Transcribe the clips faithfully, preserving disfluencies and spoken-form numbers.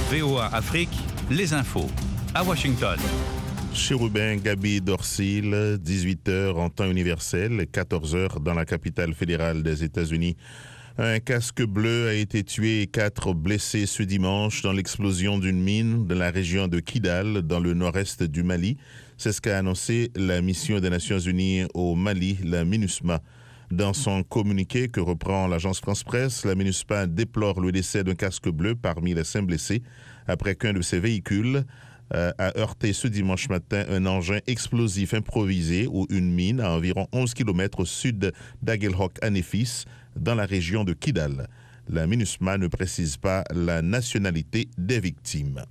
V O A Afrique, les infos à Washington. Chérubin Gaby Dorsil, dix-huit heures en temps universel, quatorze heures dans la capitale fédérale des États-Unis. Un casque bleu a été tué et quatre blessés ce dimanche dans l'explosion d'une mine dans la région de Kidal, dans le nord-est du Mali. C'est ce qu'a annoncé la mission des Nations Unies au Mali, la MINUSMA. Dans son communiqué que reprend l'agence France-Presse, la MINUSMA déplore le décès d'un casque bleu parmi les cinq blessés après qu'un de ses véhicules euh, a heurté ce dimanche matin un engin explosif improvisé ou une mine à environ onze kilomètres au sud d'Aguelhok-Anefis, dans la région de Kidal. La MINUSMA ne précise pas la nationalité des victimes.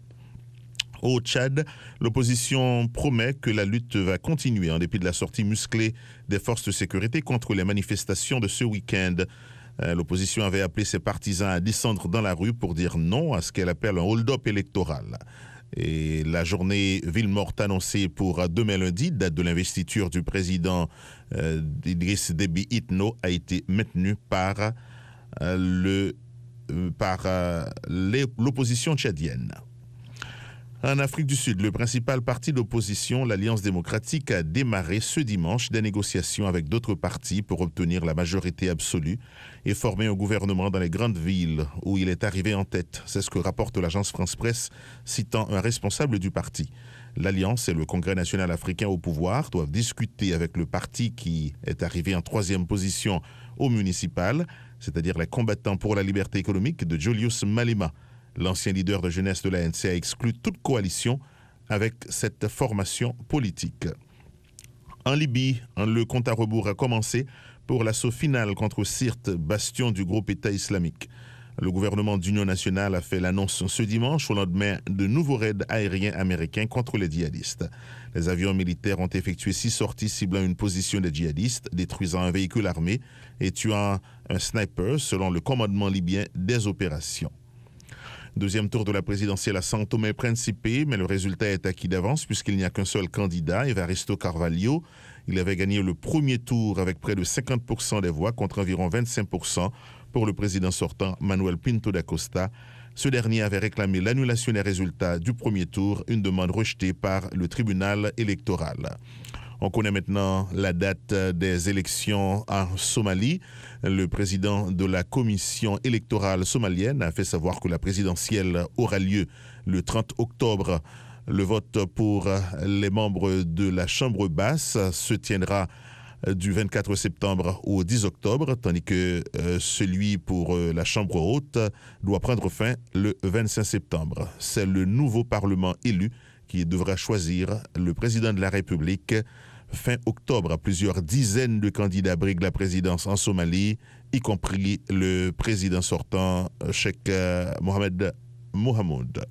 Au Tchad, l'opposition promet que la lutte va continuer en dépit de la sortie musclée des forces de sécurité contre les manifestations de ce week-end. Euh, l'opposition avait appelé ses partisans à descendre dans la rue pour dire non à ce qu'elle appelle un hold-up électoral. Et la journée ville morte annoncée pour demain lundi, date de l'investiture du président euh, Idriss Déby Itno, a été maintenue par, euh, le, euh, par euh, les, l'opposition tchadienne. En Afrique du Sud, le principal parti d'opposition, l'Alliance démocratique, a démarré ce dimanche des négociations avec d'autres partis pour obtenir la majorité absolue et former un gouvernement dans les grandes villes où il est arrivé en tête. C'est ce que rapporte l'agence France-Presse, citant un responsable du parti. L'Alliance et le Congrès national africain au pouvoir doivent discuter avec le parti qui est arrivé en troisième position au municipal, c'est-à-dire les combattants pour la liberté économique de Julius Malema. L'ancien leader de jeunesse de l'A N C a exclu toute coalition avec cette formation politique. En Libye, le compte à rebours a commencé pour l'assaut final contre Sirte, bastion du groupe État islamique. Le gouvernement d'union nationale a fait l'annonce ce dimanche au lendemain de nouveaux raids aériens américains contre les djihadistes. Les avions militaires ont effectué six sorties ciblant une position des djihadistes, détruisant un véhicule armé et tuant un sniper selon le commandement libyen des opérations. Deuxième tour de la présidentielle à São Tomé et Príncipe, mais le résultat est acquis d'avance puisqu'il n'y a qu'un seul candidat, Evaristo Carvalho. Il avait gagné le premier tour avec près de cinquante pour cent des voix contre environ vingt-cinq pour cent pour le président sortant Manuel Pinto da Costa. Ce dernier avait réclamé l'annulation des résultats du premier tour, une demande rejetée par le tribunal électoral. On connaît maintenant la date des élections en Somalie. Le président de la commission électorale somalienne a fait savoir que la présidentielle aura lieu le trente octobre. Le vote pour les membres de la Chambre basse se tiendra du vingt-quatre septembre au dix octobre, tandis que euh, celui pour euh, la Chambre haute doit prendre fin le vingt-cinq septembre. C'est le nouveau Parlement élu qui devra choisir le président de la République. Fin octobre, plusieurs dizaines de candidats briguent la présidence en Somalie, y compris le président sortant, Cheikh Mohamed Mohamoud.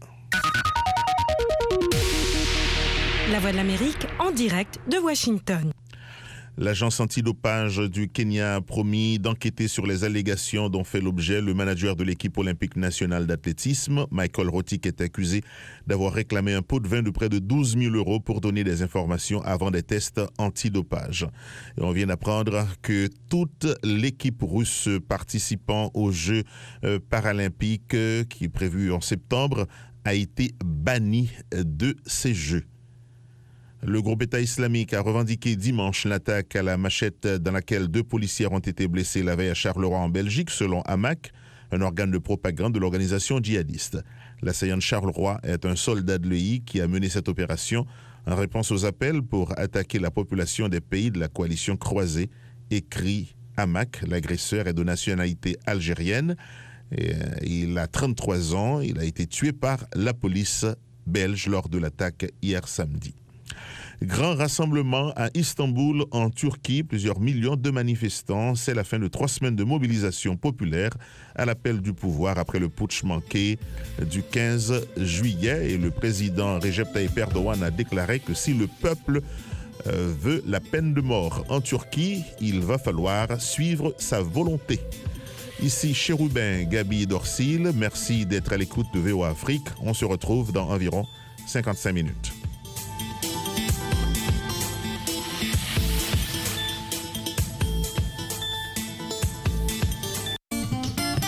La Voix de l'Amérique en direct de Washington. L'agence antidopage du Kenya a promis d'enquêter sur les allégations dont fait l'objet le manager de l'équipe olympique nationale d'athlétisme. Michael Rotich est accusé d'avoir réclamé un pot de vin de près de douze mille euros pour donner des informations avant des tests antidopage. Et on vient d'apprendre que toute l'équipe russe participant aux Jeux paralympiques qui est prévu en septembre a été bannie de ces Jeux. Le groupe État islamique a revendiqué dimanche l'attaque à la machette dans laquelle deux policiers ont été blessés la veille à Charleroi en Belgique, selon Hamak, un organe de propagande de l'organisation djihadiste. L'assaillant de Charleroi est un soldat de l'E I qui a mené cette opération en réponse aux appels pour attaquer la population des pays de la coalition croisée, écrit Hamak. L'agresseur est de nationalité algérienne. Et il a trente-trois ans. Il a été tué par la police belge lors de l'attaque hier samedi. Grand rassemblement à Istanbul, en Turquie. Plusieurs millions de manifestants. C'est la fin de trois semaines de mobilisation populaire à l'appel du pouvoir après le putsch manqué du quinze juillet. Et le président Recep Tayyip Erdogan a déclaré que si le peuple euh, veut la peine de mort en Turquie, il va falloir suivre sa volonté. Ici Chérubin Gaby Dorsil. Merci d'être à l'écoute de V O A Afrique. On se retrouve dans environ cinquante-cinq minutes.